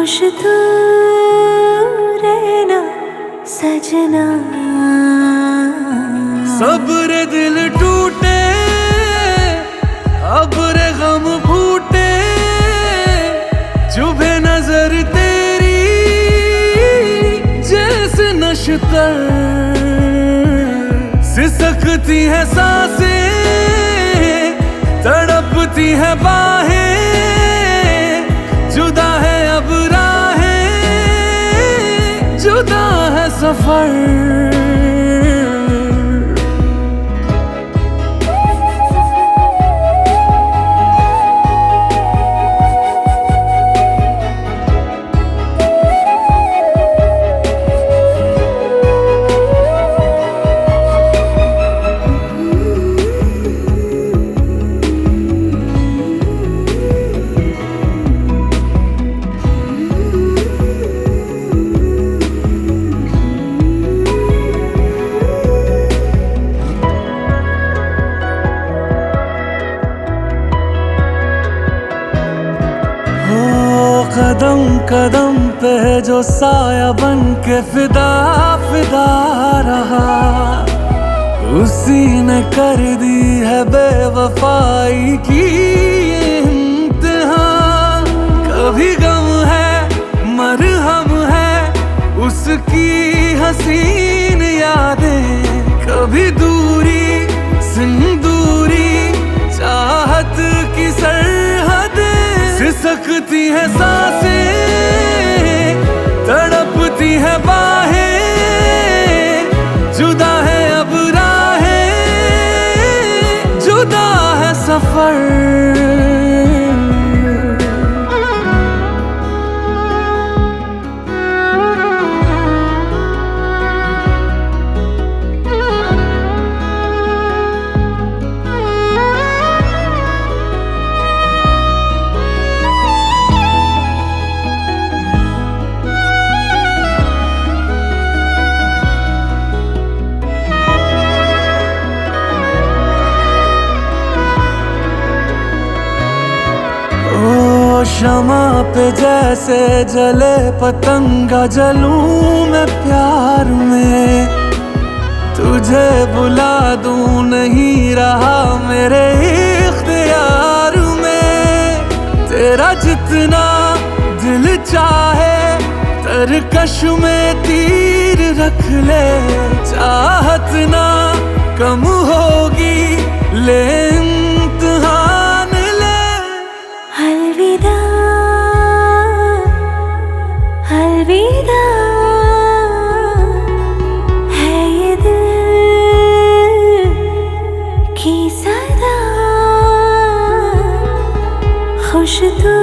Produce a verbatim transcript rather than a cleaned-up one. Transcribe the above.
खुश तू रहना सजना। सब्र दिल टूटे अब रे गम फूटे, चुभे नजर तेरी जैसे नशतर, सिसकती है सांसें तड़पती है बाहें, जुदा है अब राहें, जुदा है सफर। कदम कदम पे जो साया बन के फिदा फिदा रहा, उसी ने कर दी है बेवफाई की इंतहा। कभी गम है मरहम है उसकी हसीन यादें, कभी दूरी सिंदूरी चाहत की सरहदें, सिसकती है सांसें तड़पती है बाहें, जुदा है अब राहें, जुदा है सफर। शमा पे जैसे जले पतंगा जलूं मैं प्यार में, तुझे बुला दूं नहीं रहा मेरे इख्तियार में। तेरा जितना दिल चाहे तरकश में तीर रख ले, चाहत ना कम होगी ले इम्तिहान ले। अलविदा अलविदा है ये दिल की सदा, खुश तू